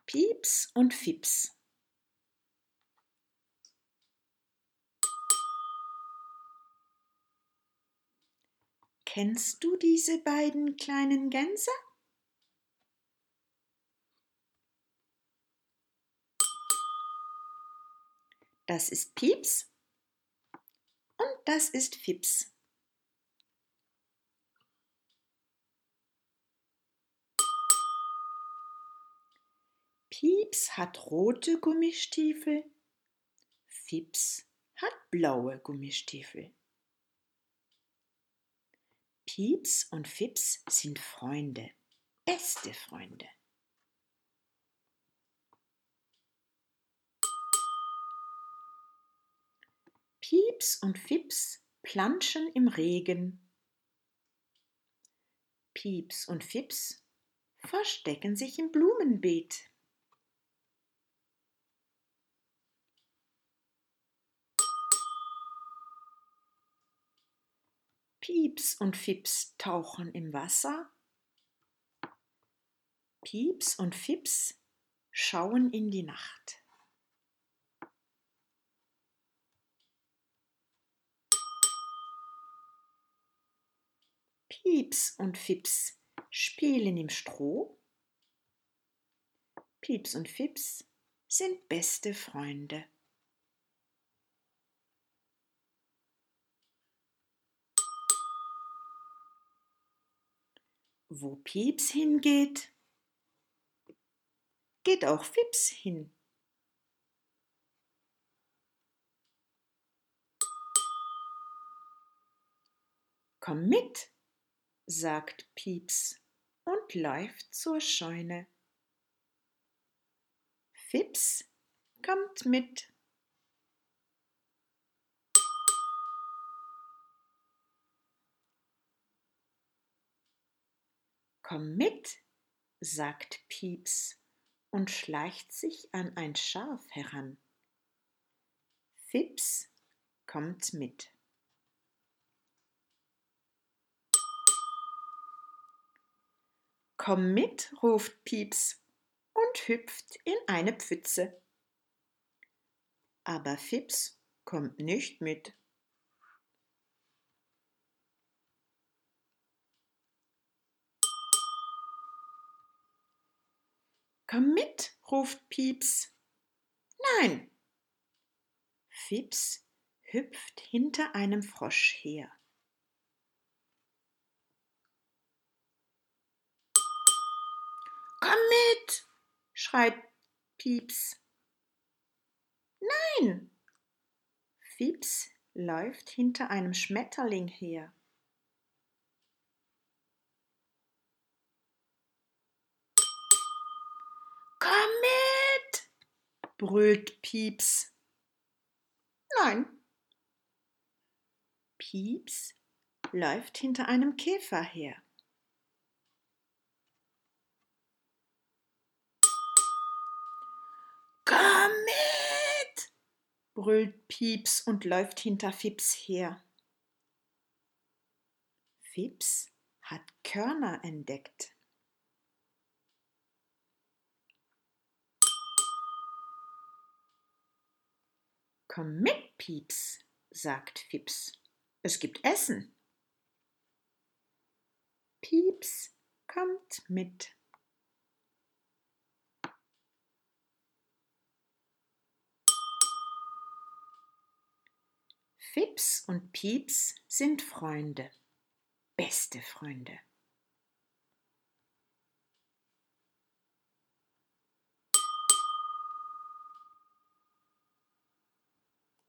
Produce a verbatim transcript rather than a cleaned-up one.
Pieps und Fips. Kennst du diese beiden kleinen Gänse? Das ist Pieps und das ist Fips. Pieps hat rote Gummistiefel, Fips hat blaue Gummistiefel. Pieps und Fips sind Freunde, beste Freunde. Pieps und Fips planschen im Regen. Pieps und Fips verstecken sich im Blumenbeet. Pieps und Fips tauchen im Wasser. Pieps und Fips schauen in die Nacht. Pieps und Fips spielen im Stroh. Pieps und Fips sind beste Freunde. Wo Pieps hingeht, geht auch Fips hin. Komm mit, sagt Pieps und läuft zur Scheune. Fips kommt mit. Komm mit, sagt Pieps und schleicht sich an ein Schaf heran. Fips kommt mit. Komm mit, ruft Pieps und hüpft in eine Pfütze. Aber Fips kommt nicht mit. Komm mit, ruft Pieps. Nein. Fips hüpft hinter einem Frosch her. Komm mit, schreit Pieps. Nein. Fips läuft hinter einem Schmetterling her. Komm mit, brüllt Pieps. Nein. Pieps läuft hinter einem Käfer her. Komm mit, brüllt Pieps und läuft hinter Fips her. Fips hat Körner entdeckt. Komm mit, Pieps, sagt Fips. Es gibt Essen. Pieps kommt mit. Fips und Pieps sind Freunde, beste Freunde.